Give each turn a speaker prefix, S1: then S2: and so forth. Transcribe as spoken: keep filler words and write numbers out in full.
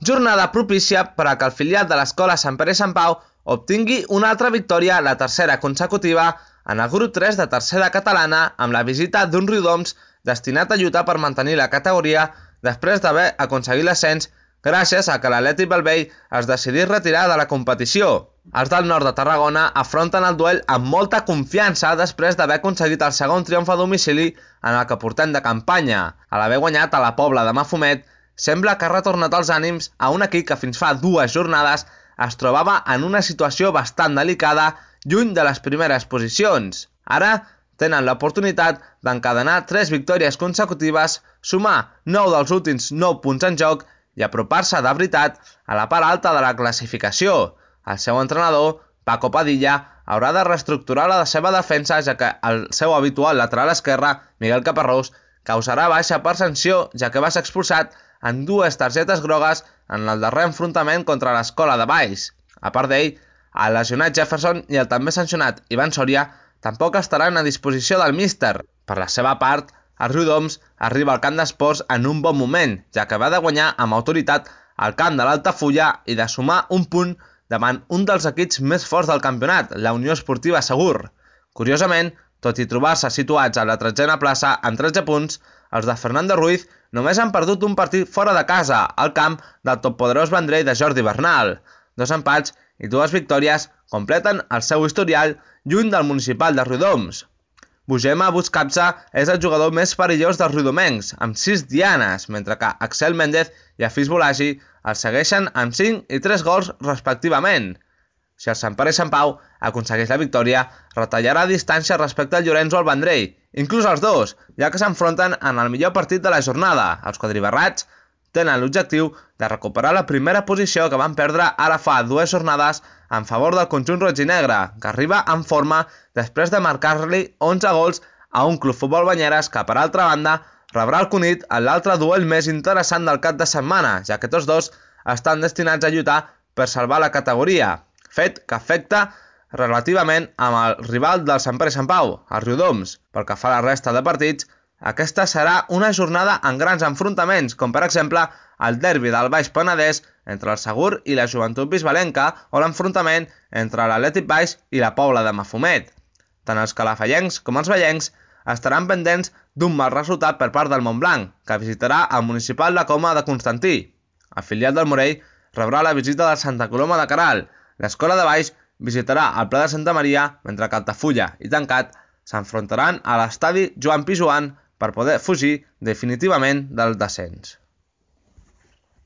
S1: jornada propícia per a que el filial de l'escola Sant Pere i Sant Pau obtingui una altra victòria, la tercera consecutiva, en el grup tres de tercera catalana, amb la visita d'un Riudoms destinat a lluitar per mantenir la categoria després d'haver aconseguit l'ascens gràcies a que l'Atlètic Bellvei es decidís retirar de la competició. Els del nord de Tarragona afronten el duel amb molta confiança després d'haver aconseguit el segon triomf a domicili en el que portem de campanya. A l'haver guanyat a la Pobla de Mafumet, sembla que ha retornat els ànims a un equip que fins fa dues jornades es trobava en una situació bastant delicada, lluny de les primeres posicions. Ara tenen l'oportunitat d'encadenar tres victòries consecutives, sumar nou dels últims nou punts en joc i apropar-se de veritat a la part alta de la classificació. El seu entrenador, Paco Padilla, haurà de reestructurar la seva defensa, ja que el seu habitual lateral esquerre, Miguel Caparrós, causarà baixa per sanció, ja que va ser expulsat en dues targetes grogues en el darrer enfrontament contra l'Escola de Valls. A part d'ell, el lesionat Jefferson i el també sancionat Ivan Soria tampoc estaran a disposició del míster. Per la seva part, el Riudoms arriba al camp d'esports en un bon moment, ja que va de guanyar amb autoritat al camp de l'Altafulla i de sumar un punt davant un dels equips més forts del campionat, la Unió Esportiva Segur. Curiosament, tot i trobar-se situats a la tretzena plaça amb tretze punts, els de Fernando Ruiz només han perdut un partit fora de casa, al camp del toppoderós Vendrell de Jordi Bernal. Dos empats i dues victòries completen el seu historial lluny del municipal de Riudoms. Bugema Buscapsa és el jugador més perillós dels riudomencs, amb sis dianes, mentre que Axel Méndez i Afís Bolagi els segueixen amb cinc i tres gols respectivament. Si el Sant Pere i Sant Pau aconsegueix la victòria, retallarà distància respecte al Llorenç o al Vendrell, inclús els dos, ja que s'enfronten en el millor partit de la jornada. Els quadribarrats tenen l'objectiu de recuperar la primera posició que van perdre ara fa dues jornades en favor del conjunt roig i negre, que arriba en forma després de marcar-li onze gols a un Club Futbol Banyeres que, per altra banda, rebrà el Cunit en l'altre duel més interessant del cap de setmana, ja que tots dos estan destinats a lluitar per salvar la categoria, fet que afecta relativament amb el rival del Sant Pere i Sant Pau, el Riudoms. Pel que fa a la resta de partits, aquesta serà una jornada amb grans enfrontaments, com per exemple el derbi del Baix Penedès entre el Segur i la Joventut Bisbalenca o l'enfrontament entre l'Atlètic Baix i la Pobla de Mafumet. Tant els calafallencs com els vellencs estaran pendents d'un mal resultat per part del Montblanc, que visitarà el municipal de Coma de Constantí. El filial del Morell rebrà la visita del Santa Coloma de Queralt. L'Escola de Baix visitarà el Pla de Santa Maria, mentre que Altafulla i Tancat s'enfrontaran a l'estadi Joan Pijuan per poder fugir definitivament del descens.